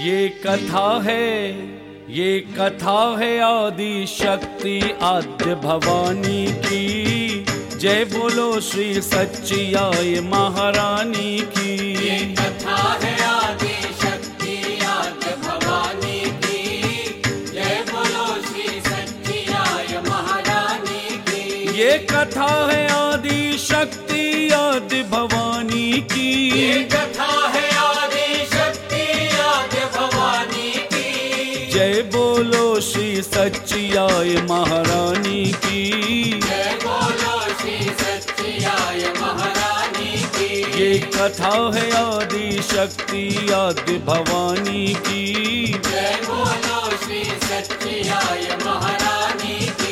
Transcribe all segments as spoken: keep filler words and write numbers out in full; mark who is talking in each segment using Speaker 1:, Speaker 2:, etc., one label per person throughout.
Speaker 1: ये कथा है, ये कथा है आदि शक्ति आद्य भवानी की। जय बोलो श्री सच्चियाय महारानी की।
Speaker 2: ये कथा है आदि शक्ति आद्य भवानी की। जय बोलो श्री सच्चियाय महारानी की।
Speaker 1: ये कथा है आदि शक्ति आद्य भवानी की।
Speaker 2: ये कथा है आदि शक्ति आद्य भवानी की।
Speaker 1: जय बोलो श्री सच्चियाय महारानी की।
Speaker 2: जय बोलो श्री सच्चियाय महारानी की।
Speaker 1: ये कथा है आदि शक्ति आद्य भवानी की।
Speaker 2: जय बोलो श्री सच्चियाय महारानी की।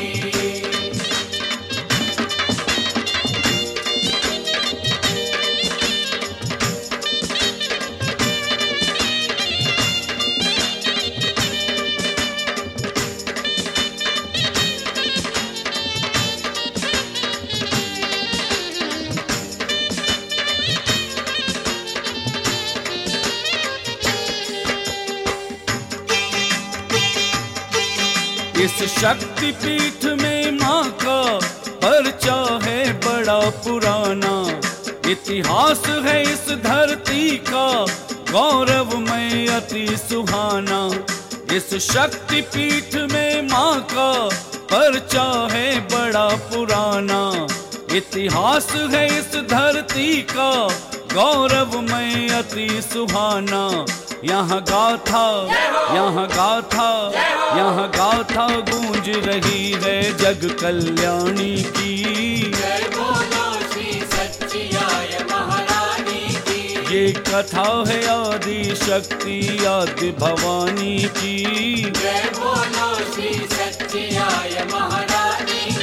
Speaker 1: इस शक्ति पीठ में माँ का पर्चा है बड़ा पुराना। इतिहास है इस धरती का गौरवमय अति सुहाना। इस शक्ति पीठ में माँ का पर्चा है बड़ा पुराना। इतिहास है इस धरती का गौरवमय अति सुहाना। यहाँ गाथा, यहाँ गाथा, यहाँ गाथा गूंज रही है जग कल्याणी की।
Speaker 2: जय बोलो श्री सच्चियाय महारानी की।
Speaker 1: ये कथा है आदि शक्ति आद्य भवानी की।
Speaker 2: जय बोलो श्री सच्चियाय महारानी की।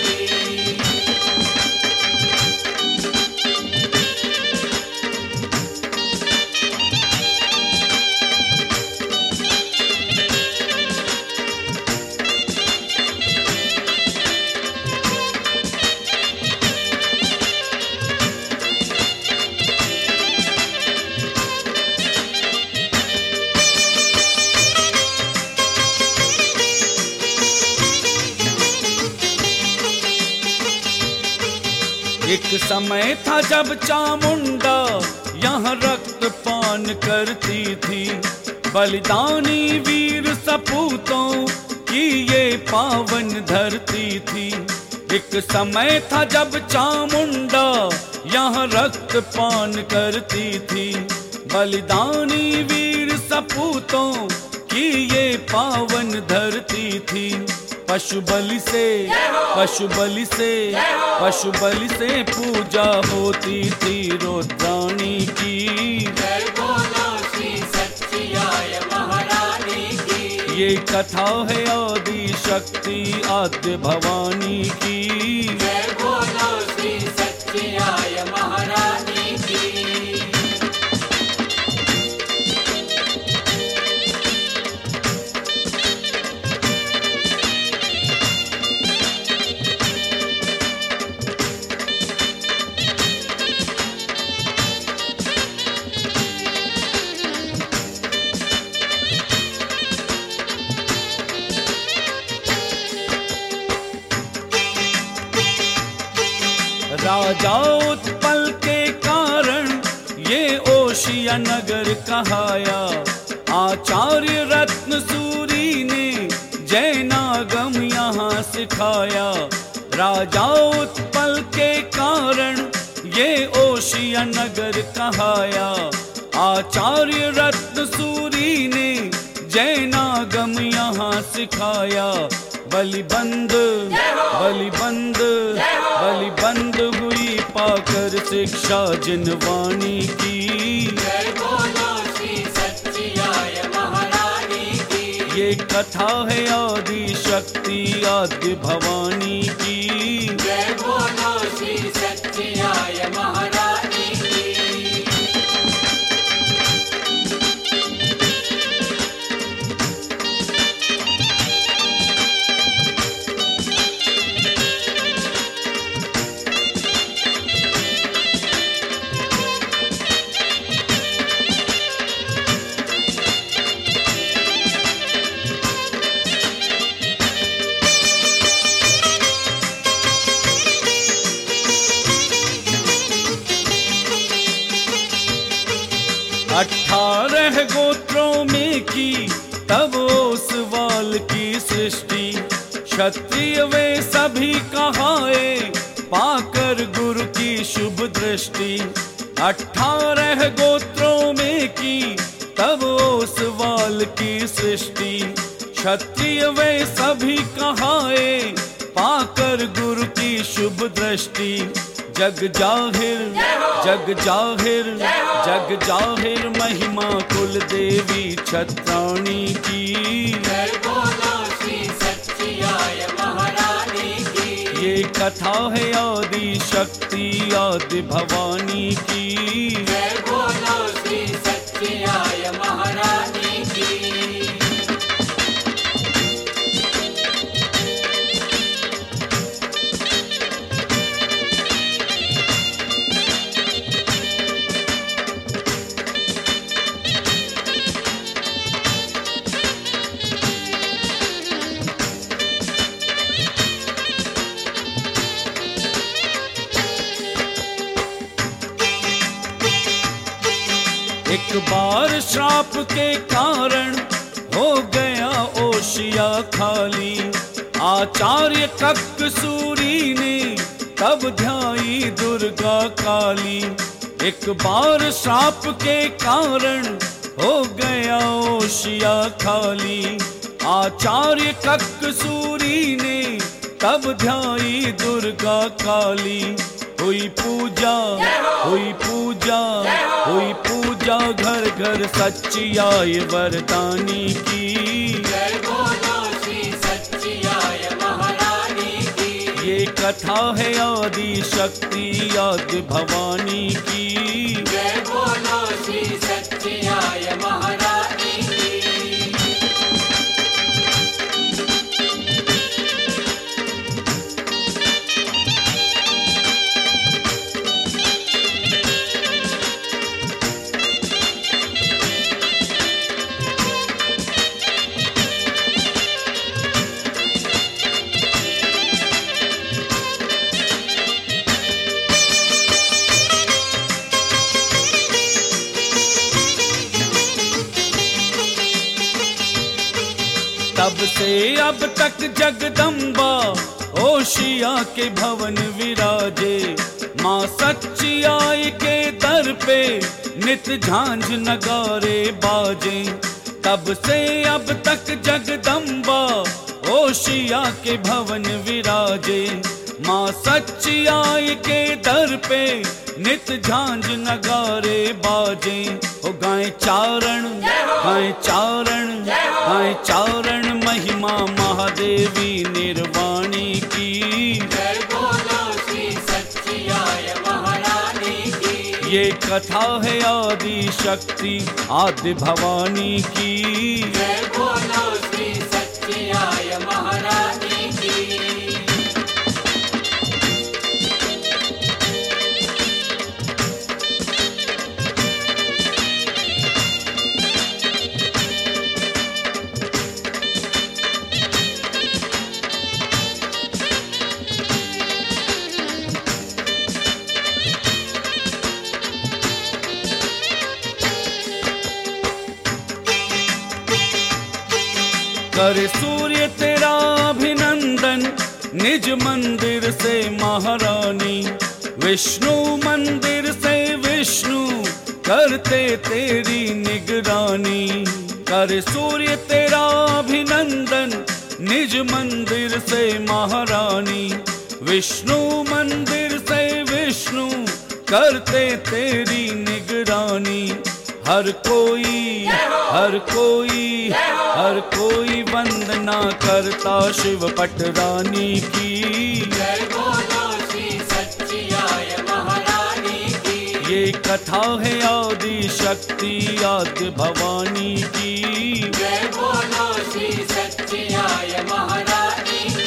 Speaker 1: एक समय था जब चामुंडा यहाँ रक्तपान करती थी। बलिदानी वीर सपूतों की ये पावन धरती थी। एक समय था जब चामुंडा यहाँ रक्तपान करती थी। बलिदानी वीर सपूतों की ये पावन धरती थी। पशु बलि से, पशु बलि से, पशु बलि से पूजा होती थी रुद्राणी की।
Speaker 2: जय बोलो श्री सच्चियाय महारानी की।
Speaker 1: ये कथा है आदि शक्ति आद्य भवानी की।
Speaker 2: जय बोलो श्री सच्चियाय महारानी की।
Speaker 1: राजा उत्पल के कारण ये ओशिया नगर कहाया। आचार्य रत्न सूरी ने जैनागम यहाँ सिखाया। राजा उत्पल के कारण ये ओशिया नगर कहाया। आचार्य रत्न सूरी ने जैनागम यहाँ सिखाया। बलिबंद, बलिबंद, बलिबंद हुई पाकर शिक्षा जिनवाणी की।
Speaker 2: जय बोलो श्री सच्चियाय महारानी की।
Speaker 1: ये कथा है आदि शक्ति आद्य भवानी की।
Speaker 2: जय बोलो श्री सच्चियाय महारानी की।
Speaker 1: में की तब ओसवाल की सृष्टि। क्षत्रिय वे सभी कहाए पाकर गुरु की शुभ दृष्टि। अठारह गोत्रों में की तब ओसवाल की सृष्टि। क्षत्रिय वे सभी कहाए पाकर गुरु की शुभ दृष्टि। जग जाहिर जग जाहिर जग जाहिर महिमा कुल देवी छत्राणी की।
Speaker 2: जय बोलो श्री सच्चियाय महारानी की।
Speaker 1: ये कथा है आदि शक्ति आदि भवानी की।
Speaker 2: जय बोलो श्री सच्चियाय महारानी की।
Speaker 1: एक बार श्राप के कारण हो गया ओशिया खाली। आचार्य ककसूरी ने तब ध्याई दुर्गा काली। एक बार श्राप के कारण हो गया ओशिया खाली। आचार्य ककसूरी ने तब ध्याई दुर्गा काली। हुई पूजा हुई पूजा हुई पूजा घर घर सच्चियाय वरदानी की।
Speaker 2: जय बोलो श्री सच्चियाय महारानी की।
Speaker 1: ये कथा है आदि शक्ति आदि भवानी की।
Speaker 2: जय बोलो श्री सच्चियाय महारानी की।
Speaker 1: तब से अब तक जगदम्बा ओशिया के भवन विराजे। माँ सच्चियाई के दर पे नित झांझ नगारे बाजे। तब से अब तक जगदम्बा ओशिया के भवन विराजे। माँ सच्चियाई के दर पे नित झांझ नगारे बाजे। ओ गाय चारण गाय चारण गाय चारण महिमा महादेवी निर्वाणी की।
Speaker 2: जय बोलो श्री सच्चियाय महारानी की।
Speaker 1: ये कथा है आदि शक्ति आदि भवानी की।
Speaker 2: जय बोलो श्री सच्चियाय महारानी की।
Speaker 1: करे सूर्य तेरा अभिनंदन निज मंदिर से महारानी। विष्णु मंदिर से विष्णु करते तेरी निगरानी। करे सूर्य तेरा अभिनंदन निज मंदिर से महारानी। विष्णु मंदिर से विष्णु करते तेरी निगरानी। हर कोई हर कोई हर कोई वंदना करता शिव पटरानी की।
Speaker 2: जय बोलो श्री सच्चियाय महारानी की।
Speaker 1: ये कथा है आदि शक्ति आदि भवानी की।
Speaker 2: जय बोलो श्री सच्चियाय महारानी की।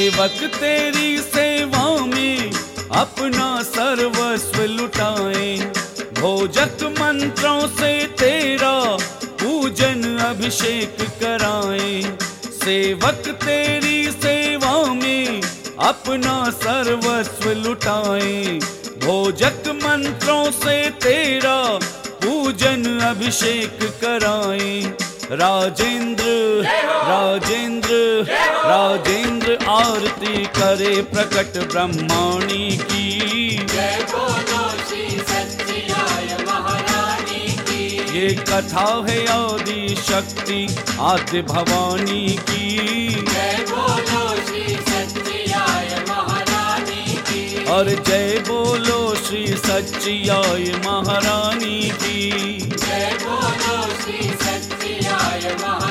Speaker 1: सेवक तेरी सेवा में अपना सर्वस्व लुटाए, भोजक मंत्रों से तेरा पूजन अभिषेक कराए। सेवक तेरी सेवा में अपना सर्वस्व लुटाए, भोजक मंत्रों से तेरा पूजन अभिषेक कराए। राजेंद्र राजेंद्र राजेंद्र आरती करे प्रकट ब्रह्माणी की।
Speaker 2: जय बोलो श्री सच्चिदाय महारानी की।
Speaker 1: ये कथा है आदि शक्ति आद्य भवानी की।
Speaker 2: जय बोलो श्री सच्चिदाय महारानी की।
Speaker 1: और जय बोलो श्री सच्चिदाय महारानी की।
Speaker 2: जय बोलो श्री सच्चिदाय महारानी।